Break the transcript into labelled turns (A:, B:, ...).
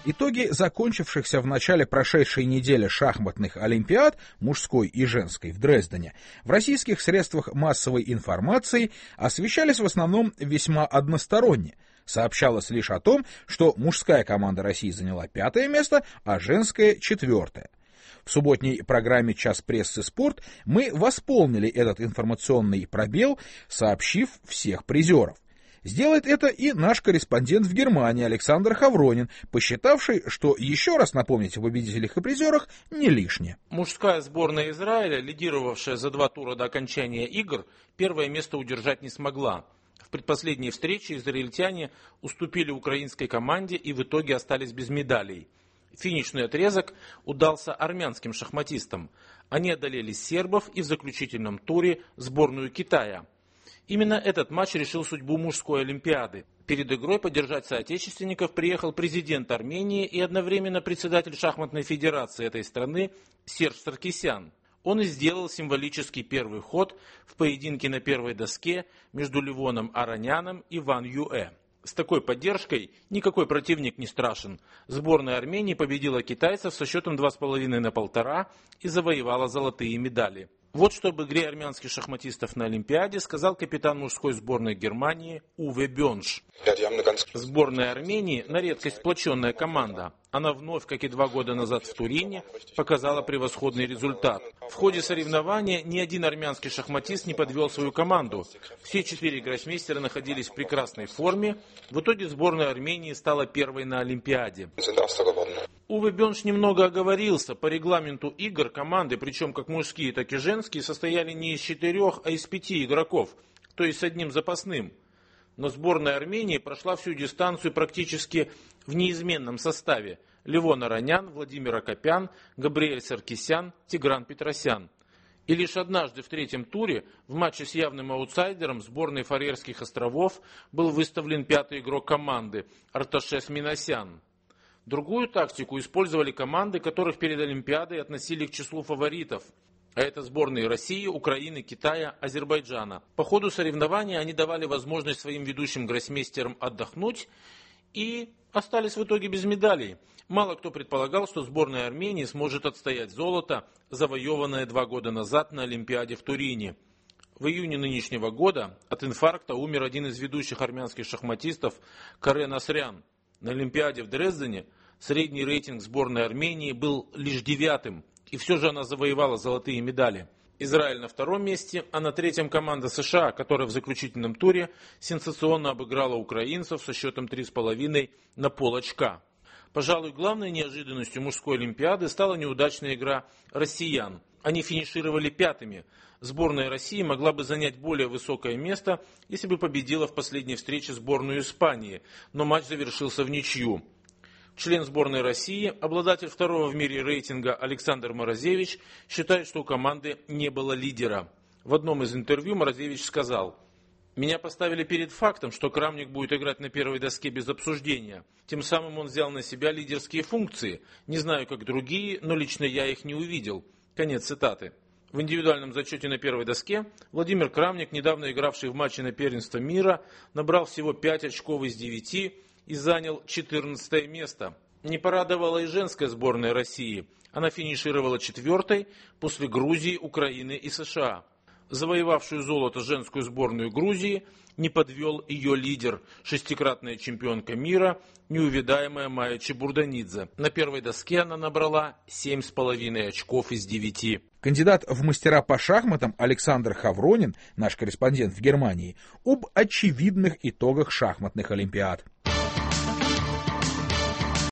A: Итоги закончившихся в начале прошедшей недели шахматных олимпиад, мужской и женской, в Дрездене, в российских средствах массовой информации освещались в основном весьма односторонне. Сообщалось лишь о том, что мужская команда России заняла 5-е место, а женская — 4-е. В субботней программе «Час прессы. Спорт» мы восполнили этот информационный пробел, сообщив всех призеров. Сделает это и наш корреспондент в Германии Александр Хавронин, посчитавший, что еще раз напомнить о победителях и призерах не лишнее.
B: Мужская сборная Израиля, лидировавшая за 2 тура до окончания игр, первое место удержать не смогла. В предпоследней встрече израильтяне уступили украинской команде и в итоге остались без медалей. Финишный отрезок удался армянским шахматистам. Они одолели сербов и в заключительном туре сборную Китая. Именно этот матч решил судьбу мужской олимпиады. Перед игрой поддержать соотечественников приехал президент Армении и одновременно председатель шахматной федерации этой страны Серж Саркисян. Он и сделал символический первый ход в поединке на первой доске между Левоном Ароняном и Ван Юэ. С такой поддержкой никакой противник не страшен. Сборная Армении победила китайцев со счетом 2,5-1,5 и завоевала золотые медали. Вот что об игре армянских шахматистов на Олимпиаде сказал капитан мужской сборной Германии Уве Бёнш. Сборная Армении на редкость сплоченная команда. Она вновь, как и 2 года назад в Турине, показала превосходный результат. В ходе соревнования ни один армянский шахматист не подвел свою команду. Все 4 гроссмейстера находились в прекрасной форме. В итоге сборная Армении стала первой на Олимпиаде. Уве Бёнш немного оговорился. По регламенту игр команды, причем как мужские, так и женские, состояли не из 4, а из 5 игроков, то есть с одним запасным. Но сборная Армении прошла всю дистанцию практически в неизменном составе. Левон Аронян, Владимир Акопян, Габриэль Саркисян, Тигран Петросян. И лишь однажды в 3-м туре в матче с явным аутсайдером сборной Фарерских островов был выставлен 5-й игрок команды Арташес Минасян. Другую тактику использовали команды, которых перед Олимпиадой относили к числу фаворитов. А это сборные России, Украины, Китая, Азербайджана. По ходу соревнования они давали возможность своим ведущим гроссмейстерам отдохнуть и остались в итоге без медалей. Мало кто предполагал, что сборная Армении сможет отстоять золото, завоеванное 2 года назад на Олимпиаде в Турине. В июне нынешнего года от инфаркта умер один из ведущих армянских шахматистов Карен Асрян. На Олимпиаде в Дрездене средний рейтинг сборной Армении был лишь 9-м, и все же она завоевала золотые медали. Израиль на 2-м месте, а на 3-м команда США, которая в заключительном туре сенсационно обыграла украинцев со счетом 3,5 на полочка. Пожалуй, главной неожиданностью мужской Олимпиады стала неудачная игра россиян. Они финишировали 5-ми. Сборная России могла бы занять более высокое место, если бы победила в последней встрече сборную Испании, но матч завершился в ничью. Член сборной России, обладатель 2-го в мире рейтинга Александр Морозевич, считает, что у команды не было лидера. В одном из интервью Морозевич сказал: «Меня поставили перед фактом, что Крамник будет играть на первой доске без обсуждения. Тем самым он взял на себя лидерские функции. Не знаю, как другие, но лично я их не увидел». Конец цитаты. В индивидуальном зачете на первой доске Владимир Крамник, недавно игравший в матче на первенство мира, набрал всего 5 очков из 9 и занял 14-е место. Не порадовала и женская сборная России. Она финишировала 4-й после Грузии, Украины и США. Завоевавшую золото женскую сборную Грузии не подвел ее лидер, 6-кратная чемпионка мира, неувидаемая Майя Чебурданидзе. На первой доске она набрала 7,5 очков из 9.
A: Кандидат в мастера по шахматам Александр Хавронин, наш корреспондент в Германии, об очевидных итогах шахматных олимпиад.